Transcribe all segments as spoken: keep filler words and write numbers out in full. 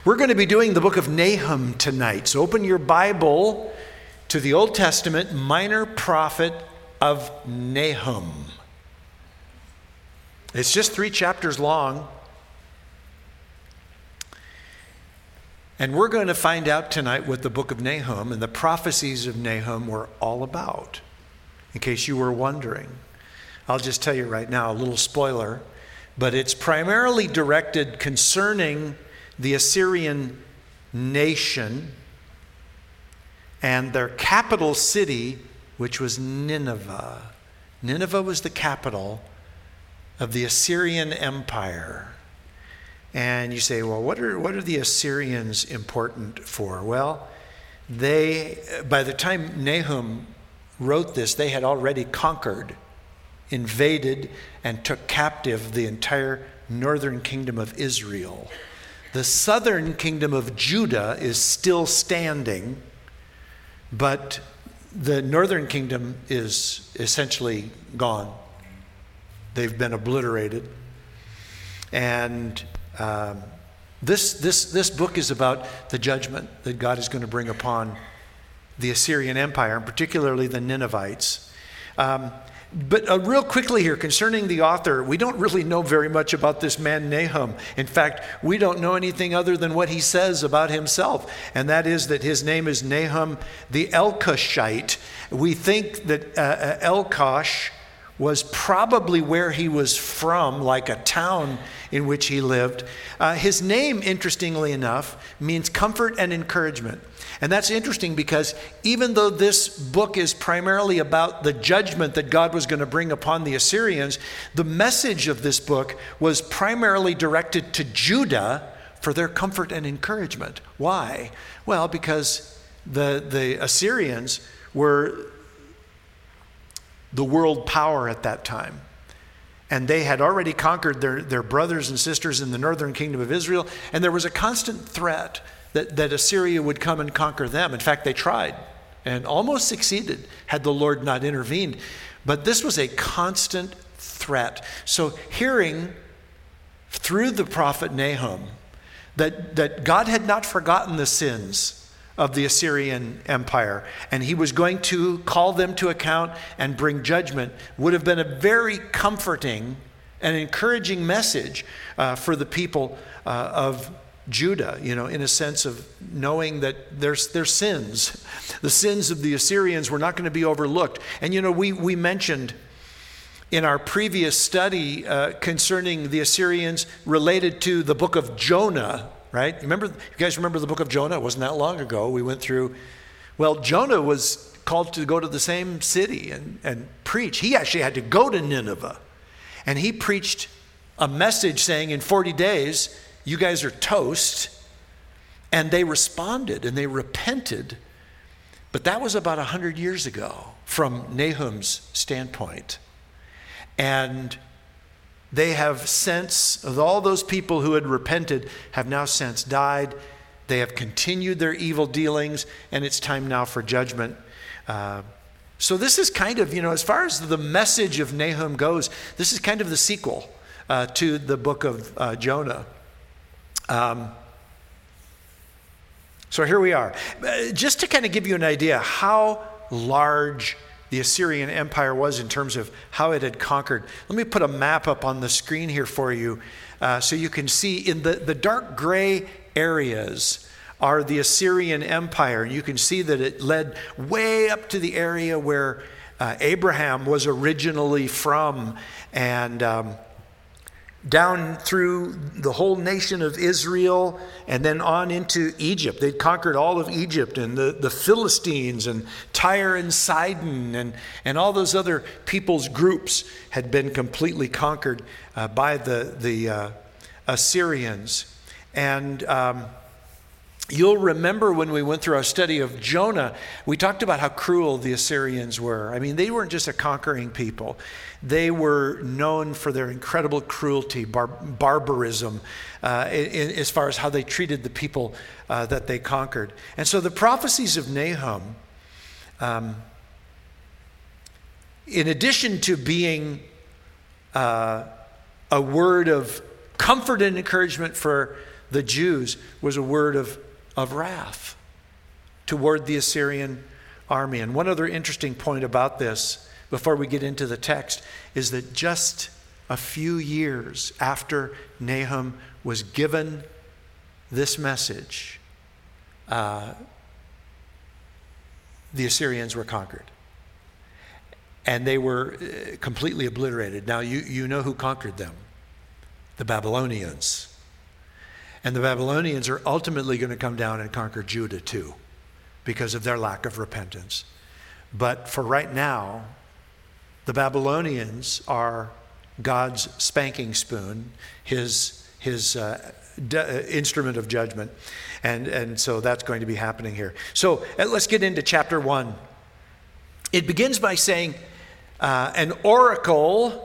We're going to be doing the book of Nahum tonight. So open your Bible to the Old Testament minor prophet of Nahum. It's just three chapters long. And we're going to find out tonight what the book of Nahum and the prophecies of Nahum were all about, in case you were wondering. I'll just tell you right now, a little spoiler, but it's primarily directed concerning the Assyrian nation and their capital city, which was Nineveh. Nineveh was the capital of the Assyrian Empire. And you say, well, what are what are the Assyrians important for? Well, they, by the time Nahum wrote this, they had already conquered, invaded, and took captive the entire northern kingdom of Israel. The southern kingdom of Judah is still standing, but the northern kingdom is essentially gone. They've been obliterated. And um, this, this, this book is about the judgment that God is going to bring upon the Assyrian Empire, and particularly the Ninevites. Um, But uh, real quickly here, concerning the author, we don't really know very much about this man Nahum. In fact, we don't know anything other than what he says about himself, and that is that his name is Nahum the Elkoshite. We think that uh, Elkosh was probably where he was from, like a town in which he lived. Uh, his name, interestingly enough, means comfort and encouragement. And that's interesting because even though this book is primarily about the judgment that God was going to bring upon the Assyrians, the message of this book was primarily directed to Judah for their comfort and encouragement. Why? Well, because the, the Assyrians were the world power at that time. And they had already conquered their, their brothers and sisters in the northern kingdom of Israel, and there was a constant threat That, that Assyria would come and conquer them. In fact, they tried and almost succeeded had the Lord not intervened. But this was a constant threat. So hearing through the prophet Nahum that, that God had not forgotten the sins of the Assyrian Empire and he was going to call them to account and bring judgment would have been a very comforting and encouraging message uh, for the people uh, of Judah, you know, in a sense of knowing that their, their sins, the sins of the Assyrians were not going to be overlooked. And, you know, we, we mentioned in our previous study uh, concerning the Assyrians related to the book of Jonah, right? Remember, you guys remember the book of Jonah? It wasn't that long ago. We went through, well, Jonah was called to go to the same city and, and preach. He actually had to go to Nineveh. And he preached a message saying in forty days, you guys are toast. And they responded and they repented. But that was about one hundred years ago from Nahum's standpoint. And they have since, of all those people who had repented, have now since died. They have continued their evil dealings, and it's time now for judgment. Uh, so this is kind of, you know, as far as the message of Nahum goes, this is kind of the sequel uh, to the book of uh, Jonah. Um, so here we are. Uh, just to kind of give you an idea how large the Assyrian Empire was in terms of how it had conquered, let me put a map up on the screen here for you uh, so you can see in the, the dark gray areas are the Assyrian Empire. And you can see that it led way up to the area where uh, Abraham was originally from, and um, down through the whole nation of Israel and then on into Egypt. They'd conquered all of Egypt and the, the Philistines and Tyre and Sidon and, and all those other people's groups had been completely conquered uh, by the, the uh, Assyrians. And um, you'll remember when we went through our study of Jonah, we talked about how cruel the Assyrians were. I mean, they weren't just a conquering people. They were known for their incredible cruelty, bar- barbarism, uh, in, as far as how they treated the people uh, that they conquered. And so the prophecies of Nahum, um, in addition to being uh, a word of comfort and encouragement for the Jews was a word of, of wrath toward the Assyrian army. And one other interesting point about this, before we get into the text, is that just a few years after Nahum was given this message, uh, the Assyrians were conquered. And they were completely obliterated. Now, you, you know who conquered them? The Babylonians. And the Babylonians are ultimately going to come down and conquer Judah too, because of their lack of repentance. But for right now, the Babylonians are God's spanking spoon, his, his uh, de- instrument of judgment. And, and so that's going to be happening here. So uh, let's get into chapter one. It begins by saying, uh, an oracle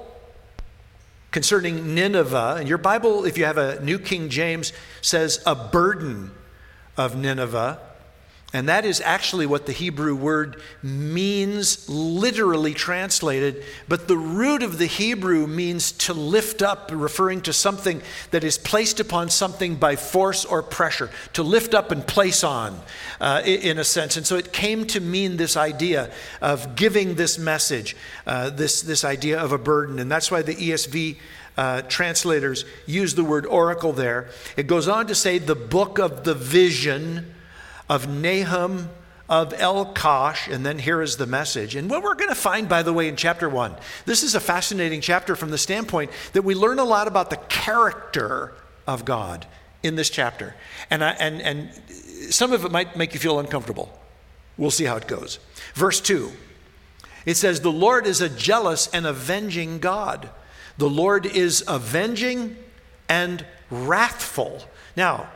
concerning Nineveh. And your Bible, if you have a New King James, says a burden of Nineveh. And that is actually what the Hebrew word means, literally translated. But the root of the Hebrew means to lift up, referring to something that is placed upon something by force or pressure, to lift up and place on, uh, in a sense. And so it came to mean this idea of giving this message, uh, this, this idea of a burden. And that's why the E S V uh, translators use the word oracle there. It goes on to say the book of the vision of Nahum of Elkosh, and then here is the message. And what we're going to find, by the way, in chapter one, this is a fascinating chapter from the standpoint that we learn a lot about the character of God in this chapter. And, I, and, and some of it might make you feel uncomfortable. We'll see how it goes. Verse two, it says, the Lord is a jealous and avenging God. The Lord is avenging and wrathful. Now,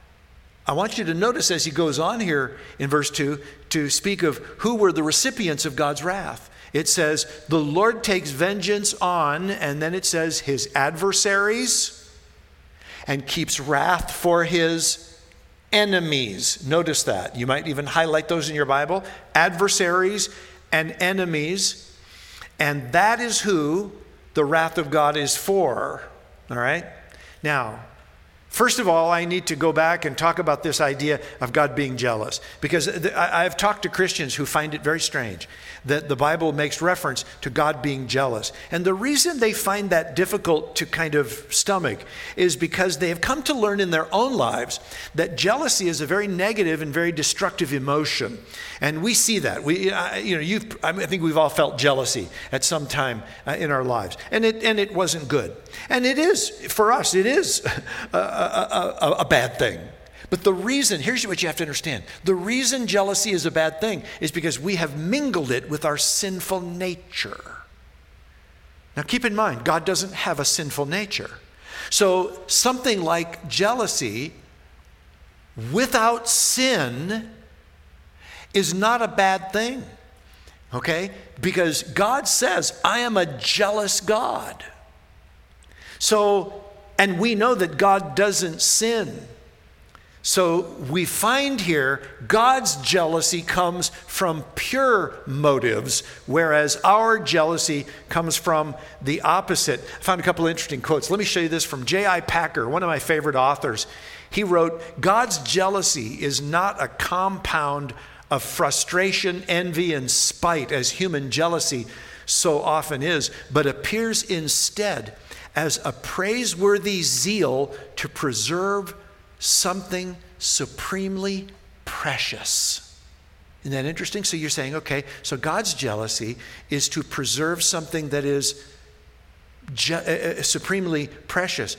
I want you to notice as he goes on here in verse two to speak of who were the recipients of God's wrath. It says, the Lord takes vengeance on, and then it says his adversaries, and keeps wrath for his enemies. Notice that. You might even highlight those in your Bible. Adversaries and enemies. And that is who the wrath of God is for. All right? Now, first of all, I need to go back and talk about this idea of God being jealous, because I've talked to Christians who find it very strange that the Bible makes reference to God being jealous. And the reason they find that difficult to kind of stomach is because they have come to learn in their own lives that jealousy is a very negative and very destructive emotion. And we see that. We, uh, you know, you've, I think we've all felt jealousy at some time uh, in our lives, and it and it wasn't good. And it is, for us, it is a, a, a, a bad thing. But the reason, here's what you have to understand. The reason jealousy is a bad thing is because we have mingled it with our sinful nature. Now keep in mind, God doesn't have a sinful nature. So something like jealousy without sin is not a bad thing. Okay? Because God says, I am a jealous God. So, and we know that God doesn't sin. So we find here God's jealousy comes from pure motives, whereas our jealousy comes from the opposite. I found a couple of interesting quotes. Let me show you this from J I Packer, one of my favorite authors. He wrote, God's jealousy is not a compound of frustration, envy, and spite, as human jealousy so often is, but appears instead as a praiseworthy zeal to preserve something supremely precious. Isn't that interesting? So you're saying, okay, so God's jealousy is to preserve something that is ju- uh, supremely precious.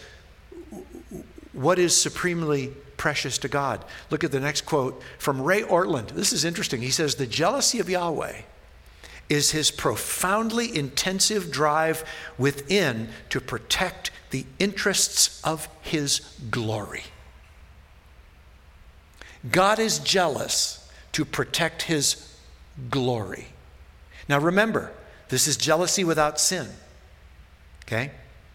What is supremely precious to God? Look at the next quote from Ray Ortland. This is interesting. He says, the jealousy of Yahweh is his profoundly intensive drive within to protect the interests of his glory. God is jealous to protect his glory. Now remember, this is jealousy without sin. Okay?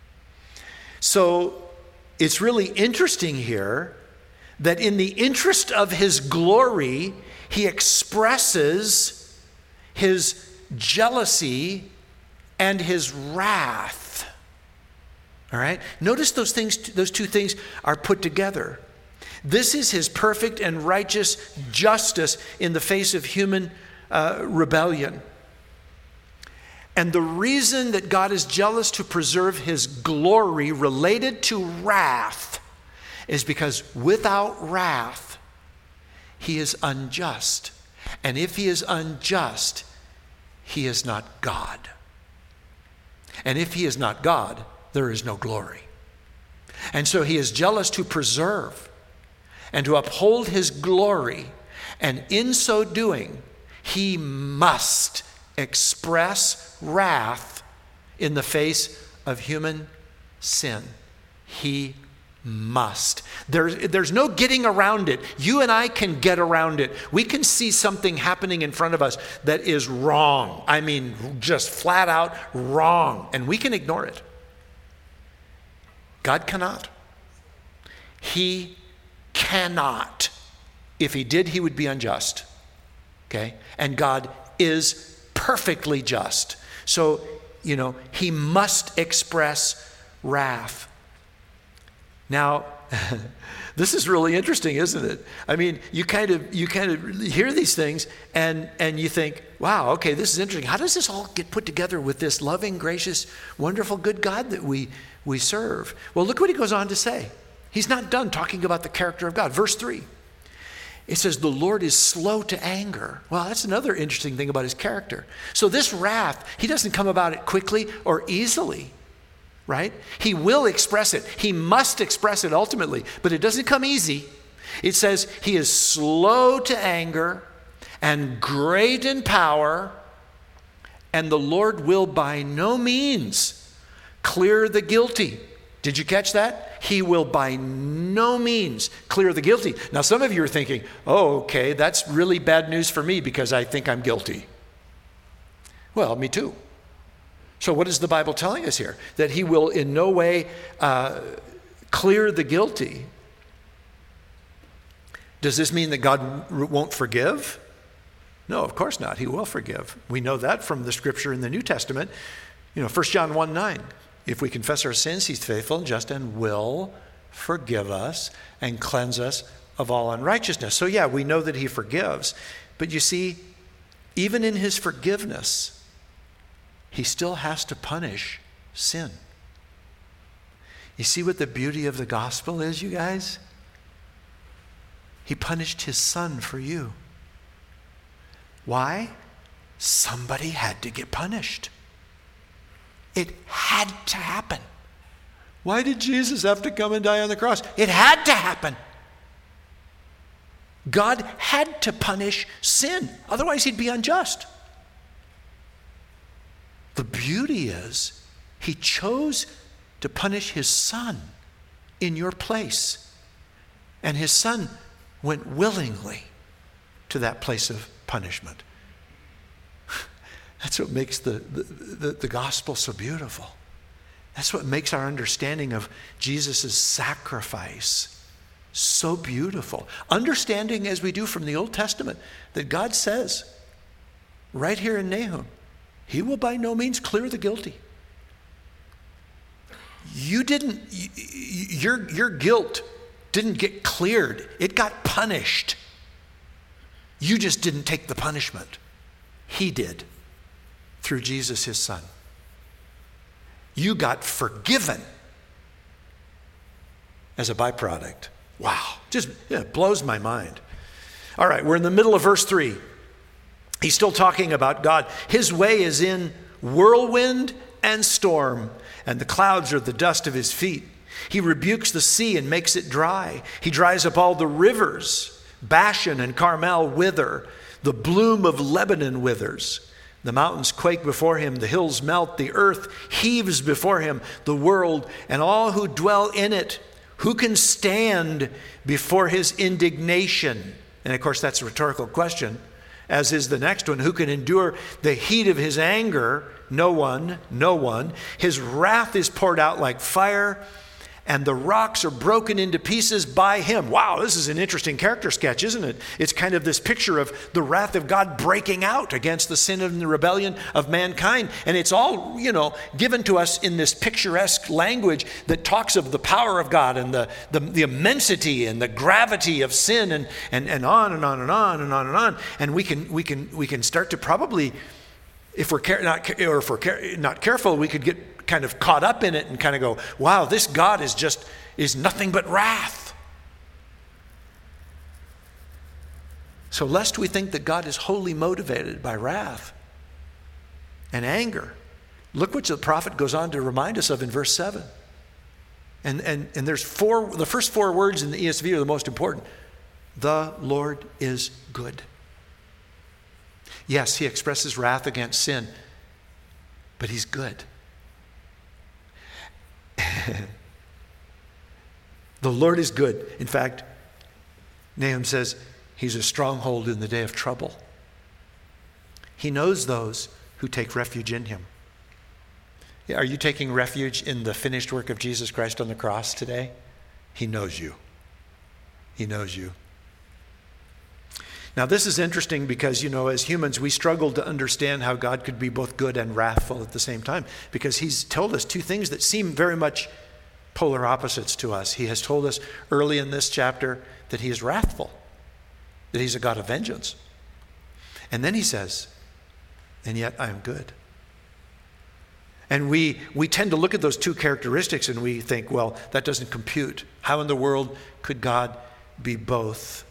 So it's really interesting here that in the interest of his glory, he expresses his jealousy and his wrath. All right? Notice those things, those two things are put together. This is his perfect and righteous justice in the face of human uh, rebellion. And the reason that God is jealous to preserve his glory related to wrath is because without wrath, he is unjust. And if he is unjust, he is not God. And if he is not God, there is no glory. And so he is jealous to preserve and to uphold his glory. And in so doing, he must express wrath in the face of human sin. He must. There's, there's no getting around it. You and I can get around it. We can see something happening in front of us that is wrong. I mean, just flat out wrong. And we can ignore it. God cannot. He cannot. If he did, he would be unjust. Okay? And God is perfectly just. So, you know, he must express wrath. Now, this is really interesting, isn't it? I mean, you kind of you kind of hear these things and and you think, wow, okay, this is interesting. How does this all get put together with this loving, gracious, wonderful, good God that we we serve? Well, look what he goes on to say. He's not done talking about the character of God. Verse three. It says, the Lord is slow to anger. Well, that's another interesting thing about his character. So this wrath, he doesn't come about it quickly or easily. Right? He will express it. He must express it ultimately, but it doesn't come easy. It says he is slow to anger and great in power, and the Lord will by no means clear the guilty. Did you catch that? He will by no means clear the guilty. Now, some of you are thinking, oh, okay, that's really bad news for me because I think I'm guilty. Well, me too. So what is the Bible telling us here? That he will in no way uh, clear the guilty. Does this mean that God won't forgive? No, of course not. He will forgive. We know that from the scripture in the New Testament. You know, First John one nine. If we confess our sins, he's faithful and just and will forgive us and cleanse us of all unrighteousness. So yeah, we know that he forgives. But you see, even in his forgiveness, he still has to punish sin. You see what the beauty of the gospel is, you guys? He punished his son for you. Why? Somebody had to get punished. It had to happen. Why did Jesus have to come and die on the cross? It had to happen. God had to punish sin. Otherwise, he'd be unjust. The beauty is, he chose to punish his son in your place. And his son went willingly to that place of punishment. That's what makes the, the, the, the gospel so beautiful. That's what makes our understanding of Jesus' sacrifice so beautiful. Understanding, as we do from the Old Testament, that God says, right here in Nahum, he will by no means clear the guilty. You didn't, your, your guilt didn't get cleared. It got punished. You just didn't take the punishment. He did through Jesus, his son. You got forgiven as a byproduct. Wow, just yeah, it blows my mind. All right, we're in the middle of verse three. He's still talking about God. His way is in whirlwind and storm, and the clouds are the dust of his feet. He rebukes the sea and makes it dry. He dries up all the rivers. Bashan and Carmel wither. The bloom of Lebanon withers. The mountains quake before him. The hills melt. The earth heaves before him. The world and all who dwell in it. Who can stand before his indignation? And of course, that's a rhetorical question, as is the next one. Who can endure the heat of his anger? No one, no one. His wrath is poured out like fire, and the rocks are broken into pieces by him. Wow, this is an interesting character sketch, isn't it? It's kind of this picture of the wrath of God breaking out against the sin and the rebellion of mankind. And it's all, you know, given to us in this picturesque language that talks of the power of God and the, the, the immensity and the gravity of sin, and, and, and on and on and on and on and on. And we can, we can, we can start to probably, if we're care, not, or if we're care, not careful, we could get kind of caught up in it and kind of go, wow, this God is just, is nothing but wrath. So lest we think that God is wholly motivated by wrath and anger, look what the prophet goes on to remind us of in verse seven. And, and, and there's four, the first four words in the E S V are the most important. The Lord is good. Yes, he expresses wrath against sin, but he's good. The Lord is good. In fact, Nahum says he's a stronghold in the day of trouble. He knows those who take refuge in him. Are you taking refuge in the finished work of Jesus Christ on the cross today? He knows you. He knows you. Now, this is interesting because, you know, as humans, we struggle to understand how God could be both good and wrathful at the same time, because he's told us two things that seem very much polar opposites to us. He has told us early in this chapter that he is wrathful, that he's a God of vengeance. And then he says, and yet I am good. And we, we tend to look at those two characteristics and we think, well, that doesn't compute. How in the world could God be both?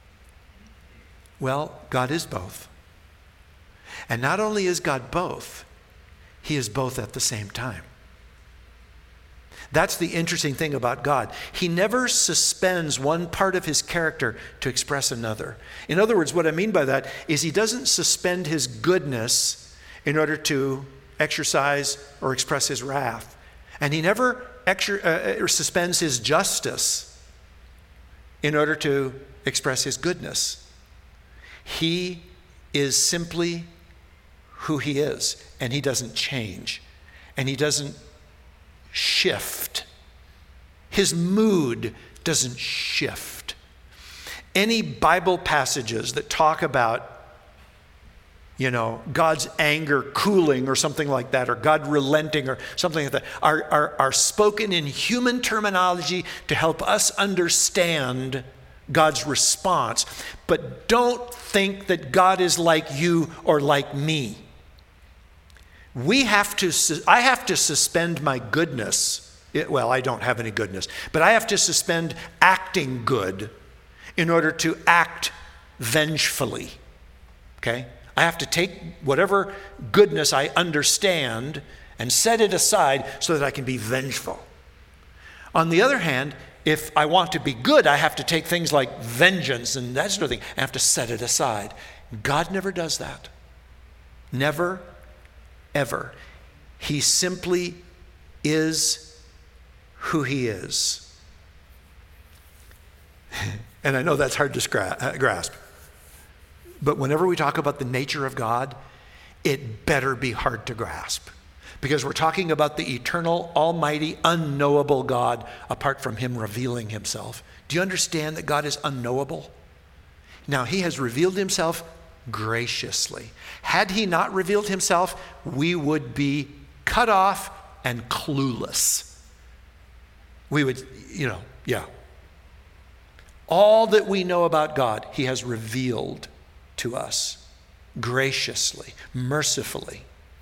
Well, God is both. And not only is God both, he is both at the same time. That's the interesting thing about God. He never suspends one part of his character to express another. In other words, what I mean by that is he doesn't suspend his goodness in order to exercise or express his wrath. And he never exer- uh, suspends his justice in order to express his goodness. He is simply who he is, and he doesn't change, and he doesn't shift. His mood doesn't shift. Any Bible passages that talk about, you know, God's anger cooling or something like that, or God relenting or something like that, are, are, are spoken in human terminology to help us understand God's response. But don't think that God is like you or like me. We have to, I have to suspend my goodness. It, well, I don't have any goodness, but I have to suspend acting good in order to act vengefully. Okay? I have to take whatever goodness I understand and set it aside so that I can be vengeful. On the other hand, if I want to be good, I have to take things like vengeance and that sort of thing. I have to set it aside. God never does that. Never, ever. He simply is who he is. And I know that's hard to scra- grasp. But whenever we talk about the nature of God, it better be hard to grasp. Because we're talking about the eternal, almighty, unknowable God apart from him revealing himself. Do you understand that God is unknowable? Now, he has revealed himself graciously. Had he not revealed himself, we would be cut off and clueless. We would, you know, yeah. All that we know about God, he has revealed to us graciously, mercifully.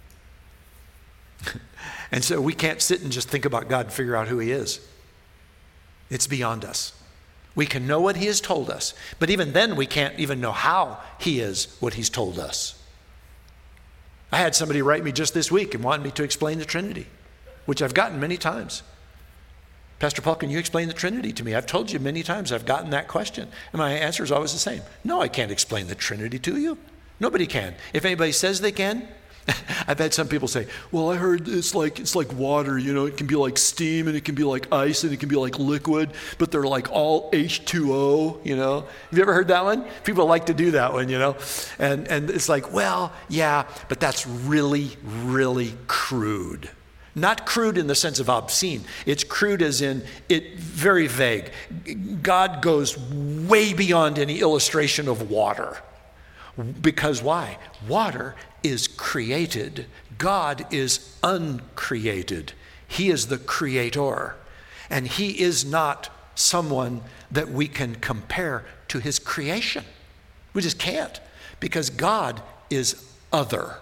And so we can't sit and just think about God and figure out who he is. It's beyond us. We can know what he has told us, but even then we can't even know how he is what he's told us. I had somebody write me just this week and wanted me to explain the Trinity, which I've gotten many times. Pastor Paul, can you explain the Trinity to me? I've told you many times I've gotten that question, and my answer is always the same. No, I can't explain the Trinity to you. Nobody can. If anybody says they can, I've had some people say, well, I heard it's like it's like water, you know, it can be like steam and it can be like ice and it can be like liquid, but they're like all H two O, you know. Have you ever heard that one? People like to do that one, you know. And and it's like, well, yeah, but that's really, really crude. Not crude in the sense of obscene. It's crude as in it very vague. God goes way beyond any illustration of water. Because why? Water is created. God is uncreated. He is the creator. And he is not someone that we can compare to his creation. We just can't, because God is other.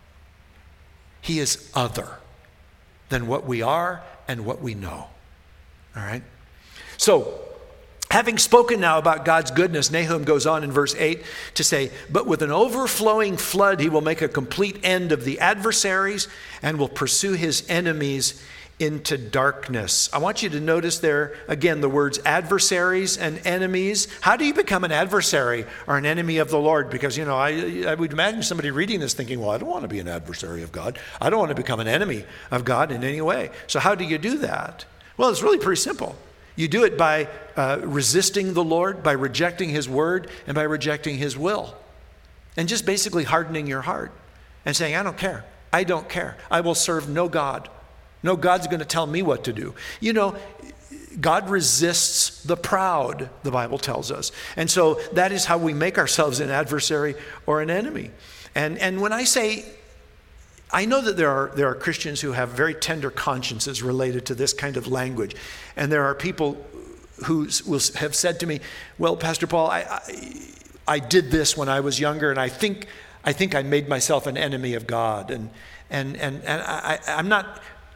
He is other than what we are and what we know. All right? So, having spoken now about God's goodness, Nahum goes on in verse eight to say, but with an overflowing flood, he will make a complete end of the adversaries and will pursue his enemies into darkness. I want you to notice there, again, the words adversaries and enemies. How do you become an adversary or an enemy of the Lord? Because, you know, I, I would imagine somebody reading this thinking, well, I don't want to be an adversary of God. I don't want to become an enemy of God in any way. So how do you do that? Well, it's really pretty simple. You do it by uh, resisting the Lord, by rejecting his word, and by rejecting his will. And just basically hardening your heart and saying, I don't care. I don't care. I will serve no God. No, God's going to tell me what to do. You know, God resists the proud, the Bible tells us. And so that is how we make ourselves an adversary or an enemy. And and when I say, I know that there are there are Christians who have very tender consciences related to this kind of language. And there are people who will have said to me, well, Pastor Paul, I, I, I did this when I was younger, and I think I think I made myself an enemy of God. And and and, and I, I'm not...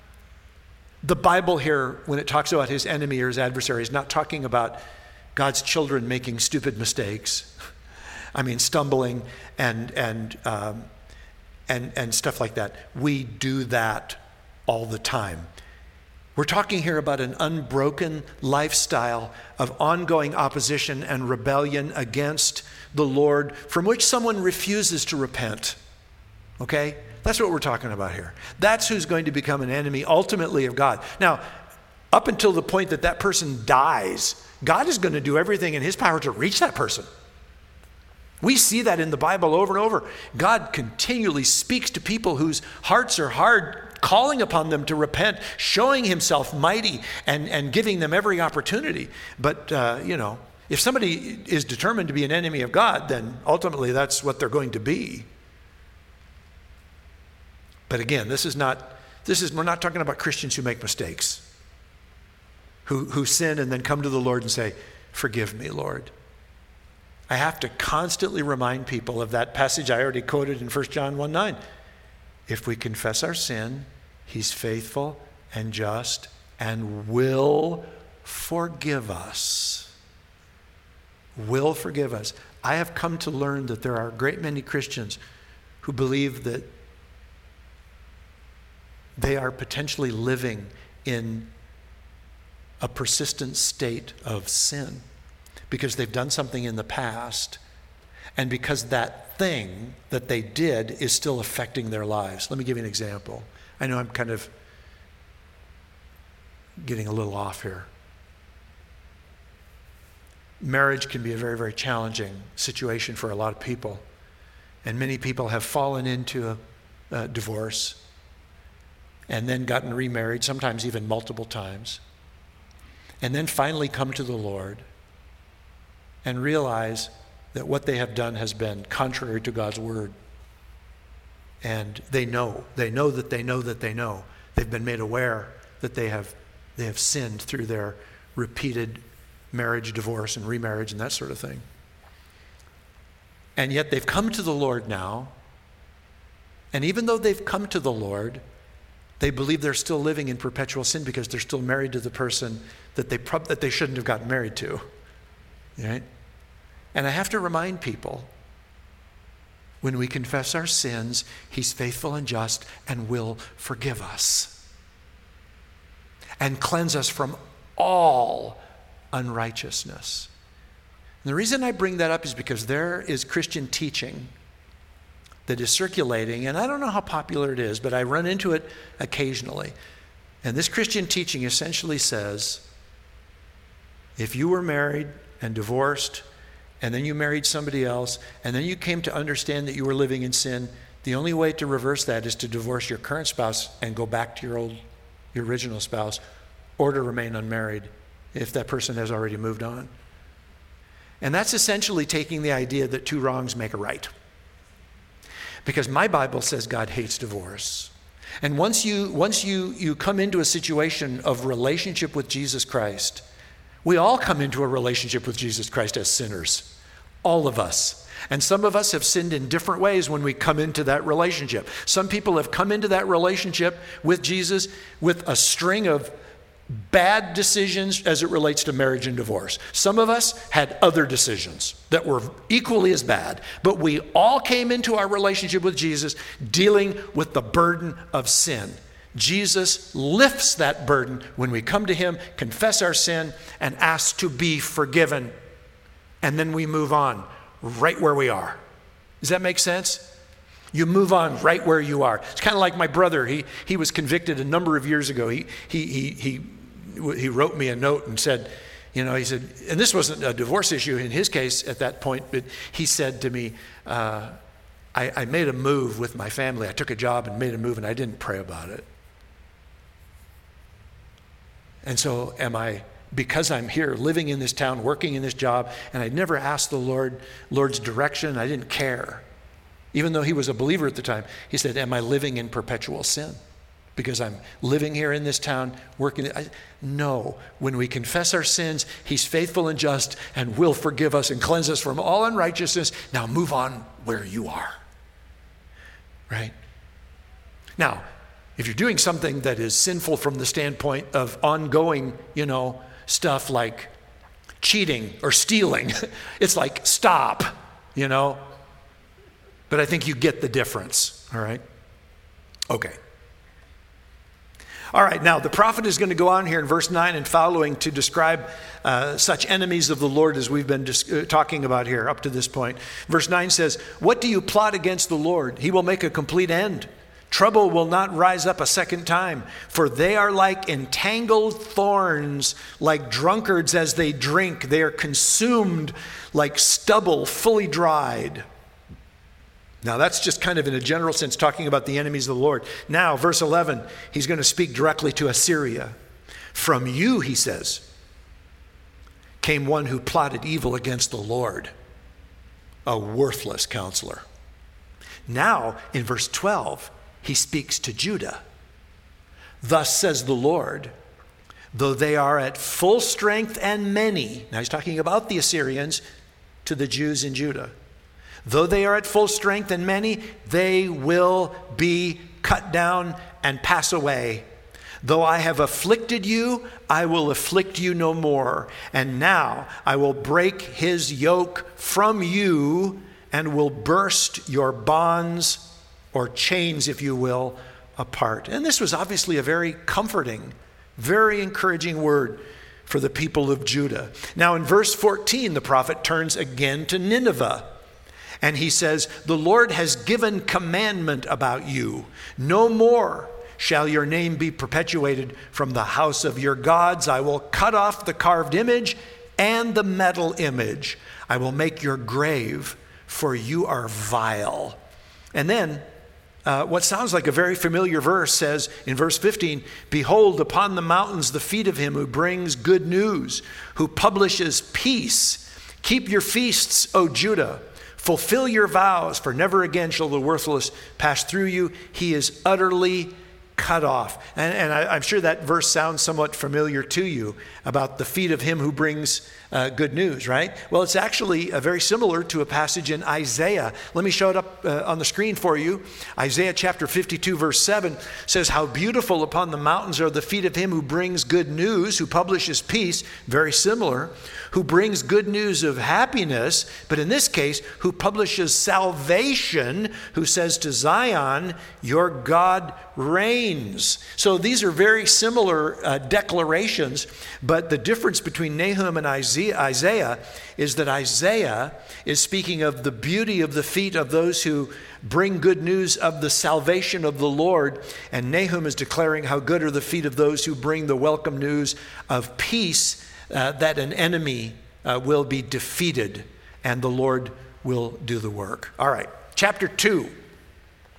The Bible here, when it talks about his enemy or his adversary, is not talking about God's children making stupid mistakes. I mean, stumbling and and um, and and stuff like that. We do that all the time. We're talking here about an unbroken lifestyle of ongoing opposition and rebellion against the Lord, from which someone refuses to repent. Okay? That's what we're talking about here. That's who's going to become an enemy ultimately of God. Now, up until the point that that person dies, God is going to do everything in his power to reach that person. We see that in the Bible over and over. God continually speaks to people whose hearts are hard, calling upon them to repent, showing himself mighty, and, and giving them every opportunity. But, uh, you know, if somebody is determined to be an enemy of God, then ultimately that's what they're going to be. But again, this is not, this is, we're not talking about Christians who make mistakes, who, who sin and then come to the Lord and say, forgive me, Lord. I have to constantly remind people of that passage I already quoted in First John one nine. If we confess our sin, he's faithful and just and will forgive us. Will forgive us. I have come to learn that there are a great many Christians who believe that they are potentially living in a persistent state of sin because they've done something in the past, and because that thing that they did is still affecting their lives. Let me give you an example. I know I'm kind of getting a little off here. Marriage can be a very, very challenging situation for a lot of people, and many people have fallen into a, a divorce and then gotten remarried, sometimes even multiple times, and then finally come to the Lord and realize that what they have done has been contrary to God's word. And they know, they know that they know that they know. They've been made aware that they have they have sinned through their repeated marriage, divorce, and remarriage, and that sort of thing. And yet they've come to the Lord now, and even though they've come to the Lord, they believe they're still living in perpetual sin because they're still married to the person that they prob- that they shouldn't have gotten married to. Right? And I have to remind people, when we confess our sins, he's faithful and just and will forgive us and cleanse us from all unrighteousness. And the reason I bring that up is because there is Christian teaching that is circulating, and I don't know how popular it is, but I run into it occasionally. And this Christian teaching essentially says, if you were married and divorced, and then you married somebody else, and then you came to understand that you were living in sin, The only way to reverse that is to divorce your current spouse and go back to your old, your original spouse, or to remain unmarried if that person has already moved on. And that's essentially taking the idea that two wrongs make a right. Because my Bible says God hates divorce. And once you once you, you come into a situation of relationship with Jesus Christ, we all come into a relationship with Jesus Christ as sinners. All of us. And some of us have sinned in different ways when we come into that relationship. Some people have come into that relationship with Jesus with a string of bad decisions as it relates to marriage and divorce. Some of us had other decisions that were equally as bad, but we all came into our relationship with Jesus dealing with the burden of sin. Jesus lifts that burden when we come to him, confess our sin, and ask to be forgiven. And then we move on right where we are. Does that make sense? You move on right where you are. It's kind of like my brother. He he was convicted a number of years ago. He he he he he wrote me a note and said, you know, he said, and this wasn't a divorce issue in his case at that point, but he said to me, uh, I, I made a move with my family. I took a job and made a move, and I didn't pray about it. And so am I, because I'm here living in this town, working in this job, and I never asked the Lord, Lord's direction, I didn't care. Even though he was a believer at the time, he said, am I living in perpetual sin? Because I'm living here in this town, working. I, no, when we confess our sins, he's faithful and just and will forgive us and cleanse us from all unrighteousness. Now move on where you are. Right? Now, if you're doing something that is sinful from the standpoint of ongoing, you know, stuff like cheating or stealing, it's like, stop, you know. But I think you get the difference, all right? Okay. All right, now the prophet is going to go on here in verse nine and following to describe uh, such enemies of the Lord as we've been dis- uh, talking about here up to this point. Verse nine says, what do you plot against the Lord? He will make a complete end. Trouble will not rise up a second time, for they are like entangled thorns, like drunkards as they drink. They are consumed like stubble fully dried. Now, that's just kind of in a general sense talking about the enemies of the Lord. Now, verse eleven, he's going to speak directly to Assyria. From you, he says, came one who plotted evil against the Lord, a worthless counselor. Now, in verse twelve, he speaks to Judah. Thus says the Lord, though they are at full strength and many, now he's talking about the Assyrians to the Jews in Judah. Though they are at full strength and many, they will be cut down and pass away. Though I have afflicted you, I will afflict you no more. And now I will break his yoke from you and will burst your bonds or chains, if you will, apart. And this was obviously a very comforting, very encouraging word for the people of Judah. Now in verse fourteen, the prophet turns again to Nineveh. And he says, the Lord has given commandment about you. No more shall your name be perpetuated from the house of your gods. I will cut off the carved image and the metal image. I will make your grave, for you are vile. And then uh, what sounds like a very familiar verse says in verse fifteen, behold, upon the mountains the feet of him who brings good news, who publishes peace. Keep your feasts, O Judah. Fulfill your vows, for never again shall the worthless pass through you. He is utterly cut off. And, and I, I'm sure that verse sounds somewhat familiar to you about the feet of him who brings uh, good news, right? Well, it's actually uh, very similar to a passage in Isaiah. Let me show it up uh, on the screen for you. Isaiah chapter fifty-two, verse seven says, how beautiful upon the mountains are the feet of him who brings good news, who publishes peace, very similar, who brings good news of happiness, but in this case, who publishes salvation, who says to Zion, your God reigns. So these are very similar uh, declarations, but the difference between Nahum and Isaiah, Isaiah is that Isaiah is speaking of the beauty of the feet of those who bring good news of the salvation of the Lord, and Nahum is declaring how good are the feet of those who bring the welcome news of peace, Uh, that an enemy uh, will be defeated and the Lord will do the work. All right, chapter two.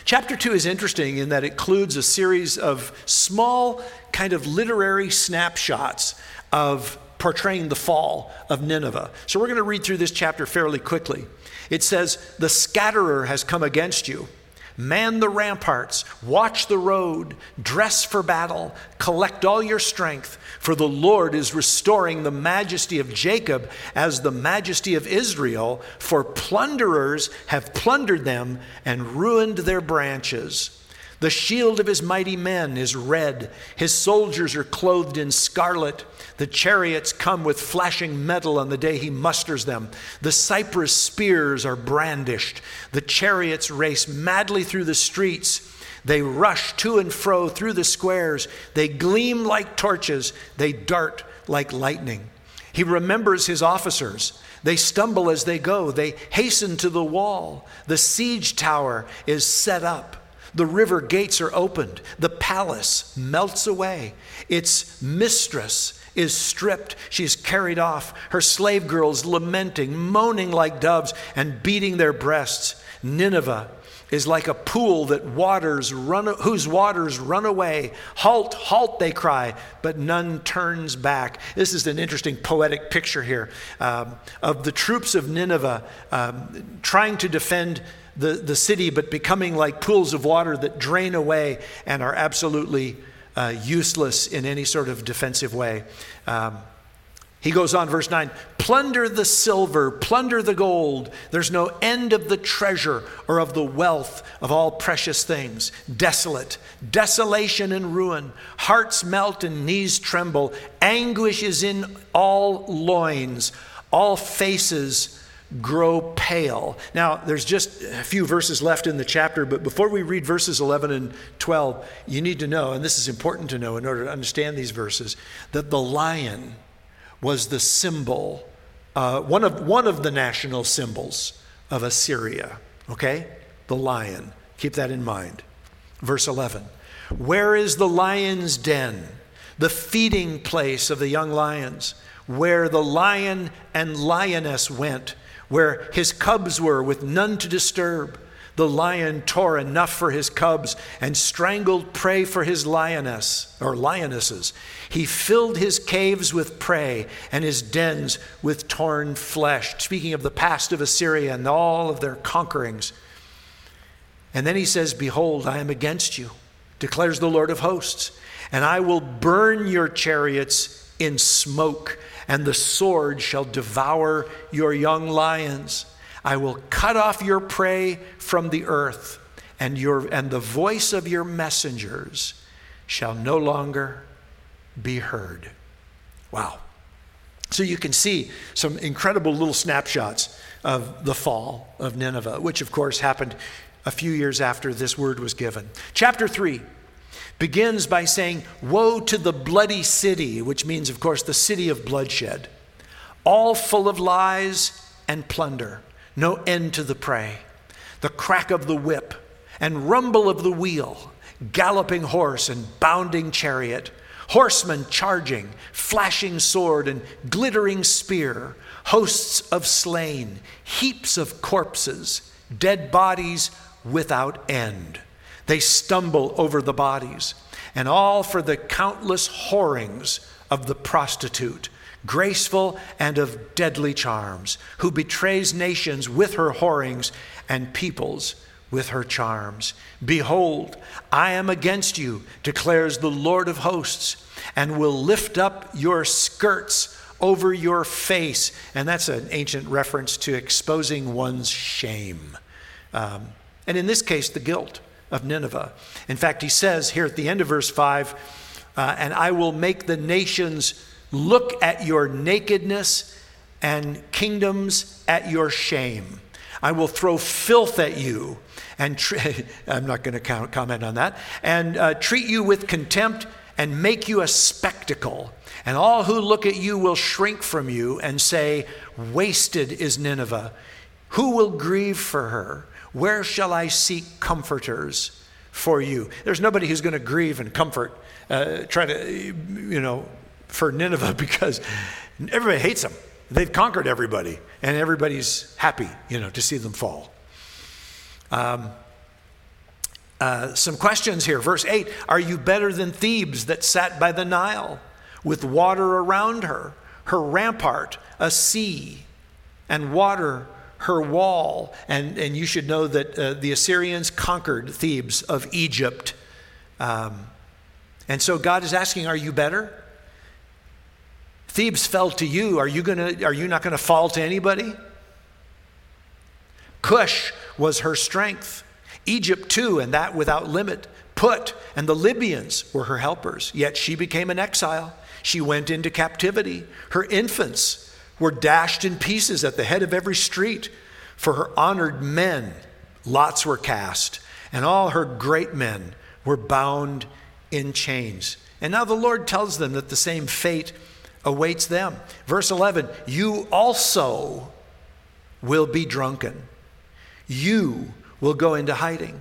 Chapter two is interesting in that it includes a series of small kind of literary snapshots of portraying the fall of Nineveh. So we're going to read through this chapter fairly quickly. It says, "The scatterer has come against you. Man the ramparts, watch the road, dress for battle, collect all your strength, for the Lord is restoring the majesty of Jacob as the majesty of Israel, for plunderers have plundered them and ruined their branches. The shield of his mighty men is red. His soldiers are clothed in scarlet. The chariots come with flashing metal on the day he musters them. The cypress spears are brandished. The chariots race madly through the streets. They rush to and fro through the squares. They gleam like torches. They dart like lightning. He remembers his officers. They stumble as they go. They hasten to the wall. The siege tower is set up. The river gates are opened. The palace melts away. Its mistress is stripped. She is carried off. Her slave girls lamenting, moaning like doves, and beating their breasts. Nineveh is like a pool that waters run, whose waters run away. Halt, halt, they cry, but none turns back. This is an interesting poetic picture here um, of the troops of Nineveh um, trying to defend the, the city, but becoming like pools of water that drain away and are absolutely uh, useless in any sort of defensive way. Um, He goes on, verse nine, "Plunder the silver, plunder the gold. There's no end of the treasure or of the wealth of all precious things. Desolate, desolation and ruin. Hearts melt and knees tremble. Anguish is in all loins. All faces grow pale." Now, there's just a few verses left in the chapter, but before we read verses eleven and twelve, you need to know, and this is important to know in order to understand these verses, that the lion was the symbol, uh, one of one of the national symbols of Assyria, okay? The lion. Keep that in mind. Verse eleven, "Where is the lion's den, the feeding place of the young lions, where the lion and lioness went, where his cubs were with none to disturb? The lion tore enough for his cubs and strangled prey for his lioness or lionesses. He filled his caves with prey and his dens with torn flesh." Speaking of the past of Assyria and all of their conquerings. And then he says, "Behold, I am against you, declares the Lord of hosts, and I will burn your chariots in smoke, and the sword shall devour your young lions. I will cut off your prey from the earth, and your and the voice of your messengers shall no longer be heard." Wow. So you can see some incredible little snapshots of the fall of Nineveh, which of course happened a few years after this word was given. Chapter three begins by saying, "Woe to the bloody city," which means, of course, the city of bloodshed, "all full of lies and plunder. No end to the prey. The crack of the whip and rumble of the wheel, galloping horse and bounding chariot, horsemen charging, flashing sword and glittering spear, hosts of slain, heaps of corpses, dead bodies without end. They stumble over the bodies, and all for the countless whorings of the prostitute, graceful and of deadly charms, who betrays nations with her whorings and peoples with her charms. Behold, I am against you, declares the Lord of hosts, and will lift up your skirts over your face." And that's an ancient reference to exposing one's shame. Um, and in this case, the guilt of Nineveh. In fact, he says here at the end of verse five, uh, "And I will make the nations look at your nakedness and kingdoms at your shame. I will throw filth at you and tre- I'm not going to comment on that, and uh, treat you with contempt and make you a spectacle. And all who look at you will shrink from you and say, 'Wasted is Nineveh. Who will grieve for her? Where shall I seek comforters for you?'" There's nobody who's going to grieve and comfort, uh, try to, you know, for Nineveh, because everybody hates them. They've conquered everybody, and everybody's happy, you know, to see them fall. Um, Uh, some questions here. Verse eight, are you better than Thebes that sat by the Nile with water around her, her rampart, a sea, and water her wall? And, and you should know that uh, the Assyrians conquered Thebes of Egypt. Um, and so God is asking, are you better? Thebes fell to you. Are you gonna, are you not going to fall to anybody? Cush was her strength. Egypt too, and that without limit. Put, and the Libyans were her helpers. Yet she became an exile. She went into captivity. Her infants were dashed in pieces at the head of every street. For her honored men, lots were cast, and all her great men were bound in chains. And now the Lord tells them that the same fate awaits them. Verse eleven, you also will be drunken. You will go into hiding.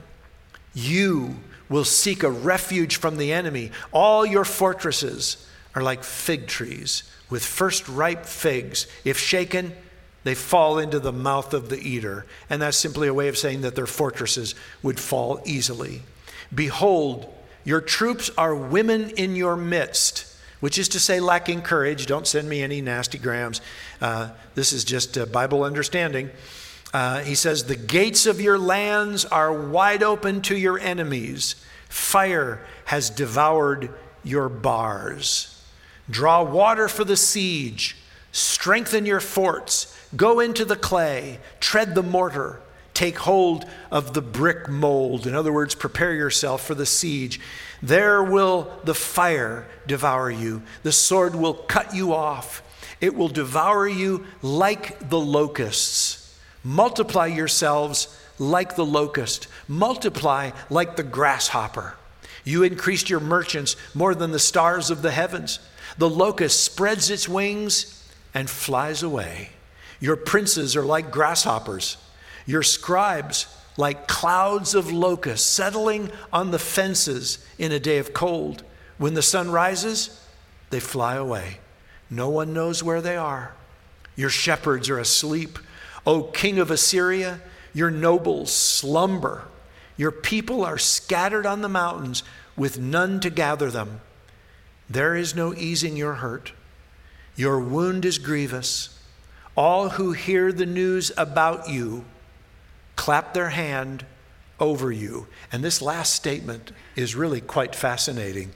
You will seek a refuge from the enemy. All your fortresses are like fig trees with first ripe figs. If shaken, they fall into the mouth of the eater. And that's simply a way of saying that their fortresses would fall easily. Behold, your troops are women in your midst, which is to say lacking courage. Don't send me any nasty grams. Uh, this is just uh, Bible understanding. Uh, he says, the gates of your lands are wide open to your enemies. Fire has devoured your bars. Draw water for the siege. Strengthen your forts. Go into the clay. Tread the mortar. Take hold of the brick mold. In other words, prepare yourself for the siege. There will the fire devour you. The sword will cut you off. It will devour you like the locusts. Multiply yourselves like the locust. Multiply like the grasshopper. You increased your merchants more than the stars of the heavens. The locust spreads its wings and flies away. Your princes are like grasshoppers. Your scribes like clouds of locusts settling on the fences in a day of cold. When the sun rises, they fly away. No one knows where they are. Your shepherds are asleep. O king of Assyria, your nobles slumber. Your people are scattered on the mountains with none to gather them. There is no easing your hurt. Your wound is grievous. All who hear the news about you clap their hand over you. And this last statement is really quite fascinating.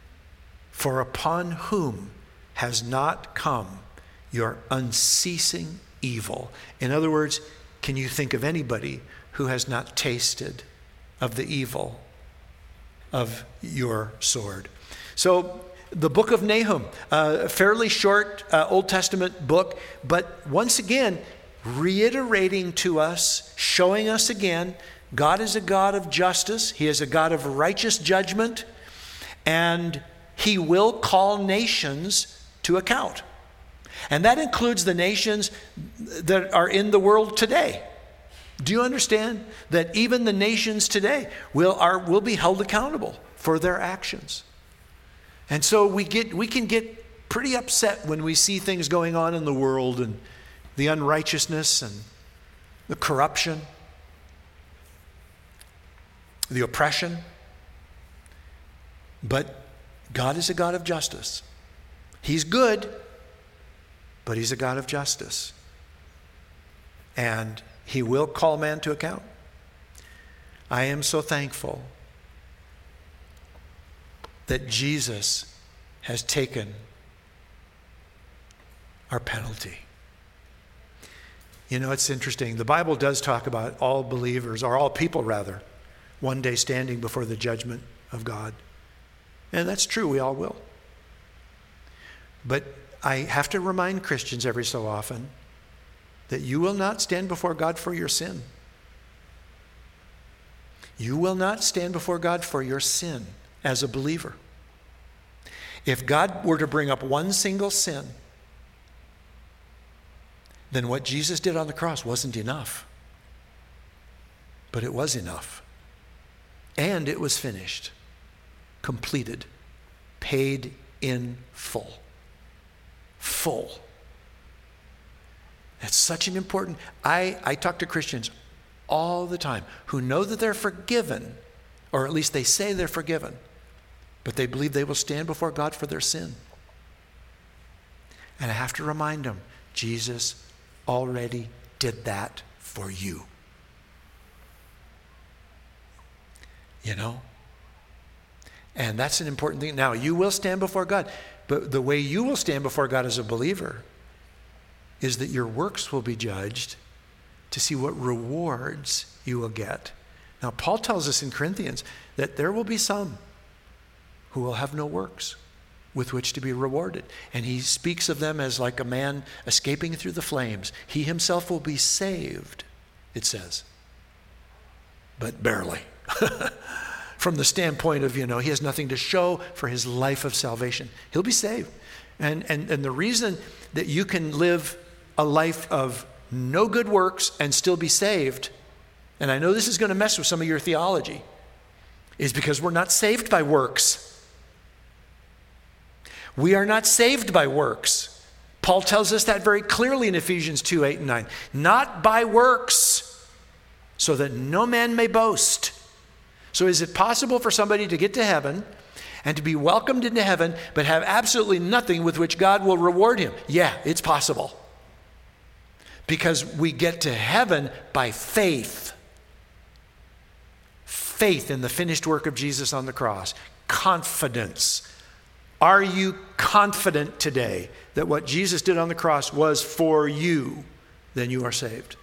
For upon whom has not come your unceasing evil? In other words, can you think of anybody who has not tasted of the evil of your sword? So the book of Nahum, uh, a fairly short uh, Old Testament book, but once again, reiterating to us, showing us again, God is a God of justice. He is a God of righteous judgment, and he will call nations to account. And that includes the nations that are in the world today. Do you understand that even the nations today will, are, will be held accountable for their actions? And so we get we can get pretty upset when we see things going on in the world and the unrighteousness and the corruption, the oppression. But God is a God of justice. He's good, but he's a God of justice. And he will call man to account. I am so thankful that Jesus has taken our penalty. You know, it's interesting. The Bible does talk about all believers, or all people rather, one day standing before the judgment of God. And that's true, we all will. But I have to remind Christians every so often that you will not stand before God for your sin. You will not stand before God for your sin as a believer. If God were to bring up one single sin, then what Jesus did on the cross wasn't enough. But it was enough. And it was finished, completed, paid in full. Full. That's such an important, I, I talk to Christians all the time who know that they're forgiven Or at least they say they're forgiven, but they believe they will stand before God for their sin. And I have to remind them, Jesus already did that for you. You know? And that's an important thing. Now, you will stand before God, but the way you will stand before God as a believer is that your works will be judged to see what rewards you will get. Now, Paul tells us in Corinthians that there will be some who will have no works with which to be rewarded. And he speaks of them as like a man escaping through the flames. He himself will be saved, it says, but barely. From the standpoint of, you know, he has nothing to show for his life of salvation. He'll be saved. And, and, and the reason that you can live a life of no good works and still be saved, and I know this is going to mess with some of your theology, is because we're not saved by works. We are not saved by works. Paul tells us that very clearly in Ephesians two, eight, and nine. Not by works, so that no man may boast. So is it possible for somebody to get to heaven and to be welcomed into heaven, but have absolutely nothing with which God will reward him? Yeah, it's possible. Because we get to heaven by faith. Faith in the finished work of Jesus on the cross. Confidence. Are you confident today that what Jesus did on the cross was for you? Then you are saved.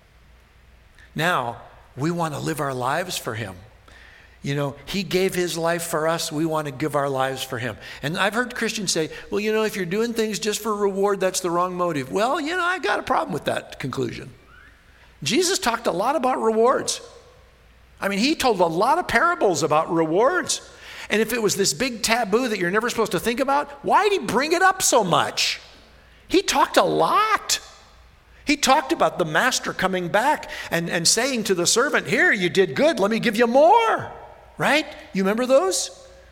Now, we want to live our lives for him. You know, he gave his life for us. We want to give our lives for him. And I've heard Christians say, well, you know, if you're doing things just for reward, that's the wrong motive. Well, you know, I got a problem with that conclusion. Jesus talked a lot about rewards. I mean, he told a lot of parables about rewards. And if it was this big taboo that you're never supposed to think about, why did he bring it up so much? He talked a lot. He talked about the master coming back and, and saying to the servant, here, you did good, let me give you more. Right? You remember those?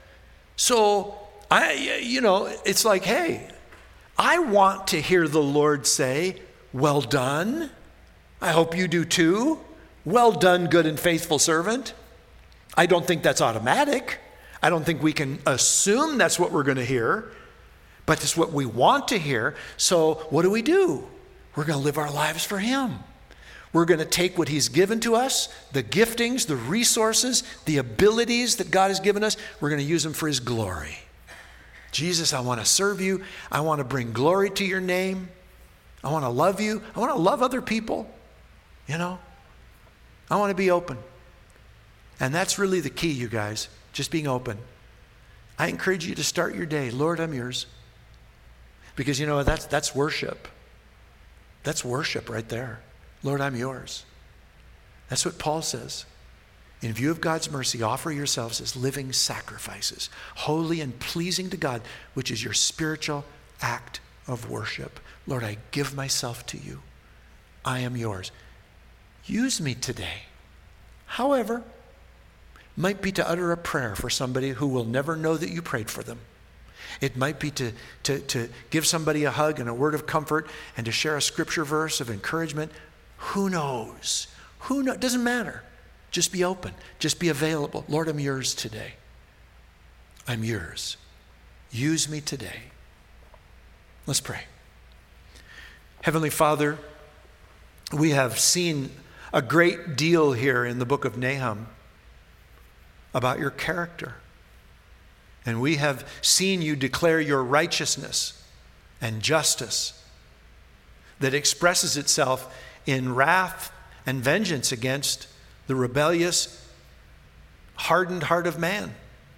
So, I, you know, it's like, hey, I want to hear the Lord say, well done. I hope you do too. Well done, good and faithful servant. I don't think that's automatic. I don't think we can assume that's what we're going to hear, but it's what we want to hear. So what do we do? We're going to live our lives for him. We're going to take what he's given to us, the giftings, the resources, the abilities that God has given us. We're going to use them for his glory. Jesus, I want to serve you. I want to bring glory to your name. I want to love you. I want to love other people. You know, I want to be open. And that's really the key, you guys, just being open. I encourage you to start your day. Lord, I'm yours. Because, you know, that's, that's worship. That's worship right there. Lord, I'm yours. That's what Paul says. In view of God's mercy, offer yourselves as living sacrifices, holy and pleasing to God, which is your spiritual act of worship. Lord, I give myself to you. I am yours. Use me today. However, might be to utter a prayer for somebody who will never know that you prayed for them. It might be to, to, to give somebody a hug and a word of comfort and to share a scripture verse of encouragement. Who knows? Who knows? It doesn't matter. Just be open. Just be available. Lord, I'm yours today. I'm yours. Use me today. Let's pray. Heavenly Father, we have seen a great deal here in the book of Nahum about your character. And we have seen you declare your righteousness and justice that expresses itself in wrath and vengeance against the rebellious, hardened heart of man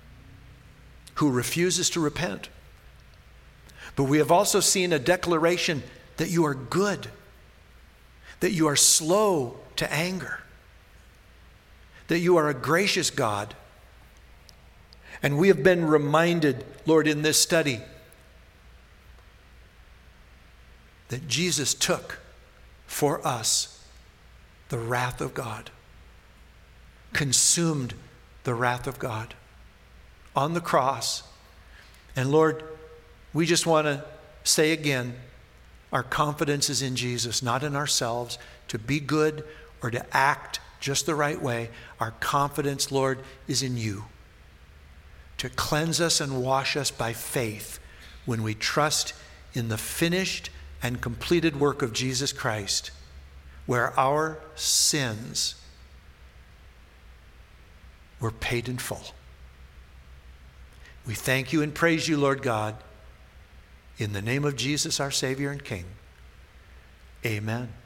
who refuses to repent. But we have also seen a declaration that you are good, that you are slow to anger, that you are a gracious God. And we have been reminded, Lord, in this study, that Jesus took for us the wrath of God, consumed the wrath of God on the cross. And Lord, we just want to say again, our confidence is in Jesus, not in ourselves, to be good or to act just the right way. Our confidence, Lord, is in you to cleanse us and wash us by faith when we trust in the finished and completed work of Jesus Christ, where our sins were paid in full. We thank you and praise you, Lord God, in the name of Jesus, our Savior and King. Amen.